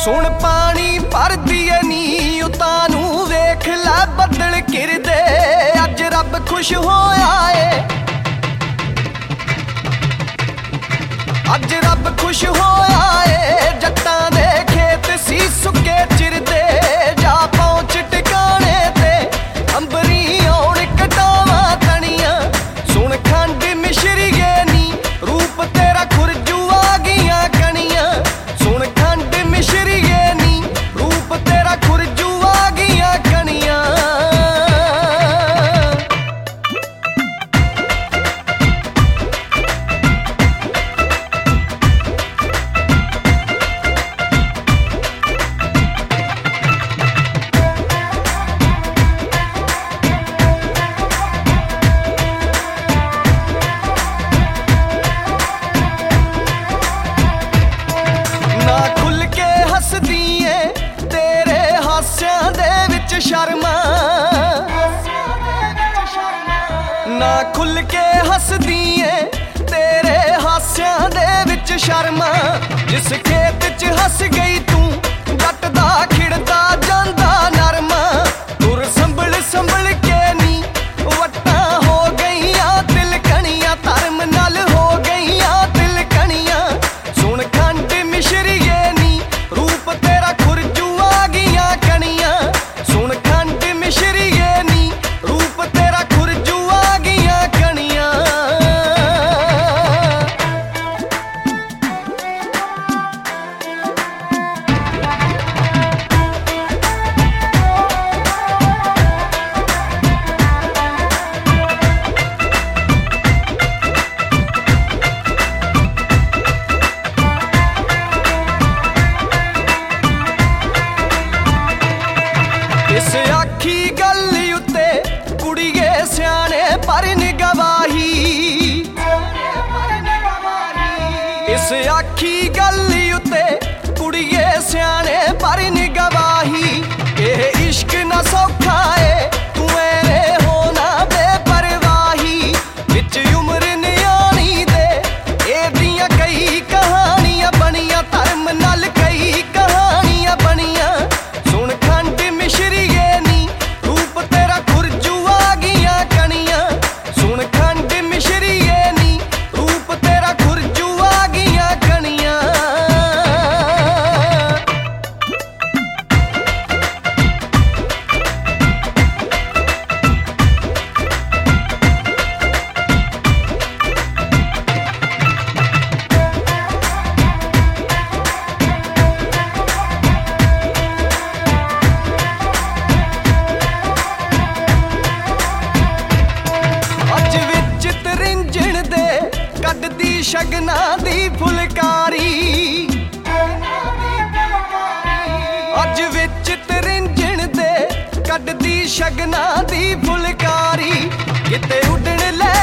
सुन पानी भरदी है नी उतां नूं वेख लै बदल घिरदे अज रब खुश होया है अज रब खुश होया है जट्टां दे खेत सी सुके चिरदे जा पहुंच टिकाणे ते अंबरी आउण कटावां तणियां सुन खंड मिश्रिए नी रूप तेरा खुरजू आ गईयां कणियां सुन खंड मिश्रिए नी रूप तेरा खुरजू आ गईयां कणियां शर्मा ना खुल के हसदी है तेरे हास्यां दे विच शर्मा जिस खेत च हस गई तू जटदा खिड़दा जांदा नरमा तुर संभल संभल के नी वट्टा हो गईयां तिलकणियां धर्म नाल हो गईयां तिलकणियां सुन खंड मिश्रिए नी रूप तेरा खुरजू आ गईयां कणियां सुन खंड मिश्रिए नी रूप तेरा खुरजू आ गईयां कणियां इस आखी गल उत्ते कुड़िए सियाने पर निगवाही इस आखी गल उत्ते कुड़िए सियाने पर निगवाही एह इश्क ना सौखा है तू एने होना बेपरवाही विच उम्र न्याणी दे एदियां कई कहानियां बनियां धर्म नाल कई कहानियां बनियां सुन खंड मिश्रिए नी रूप तेरा खुरजू आ गईयां कणियां सुन खंड मिश्रिए नी रूप तेरा खुरजू आ गईयां कणियां अज विच तरिंजण दे कड्डदी शगना दी फुलकारी अज विच तरिंजण दे कड्डदी शगना दी फुलकारी किते उडण लै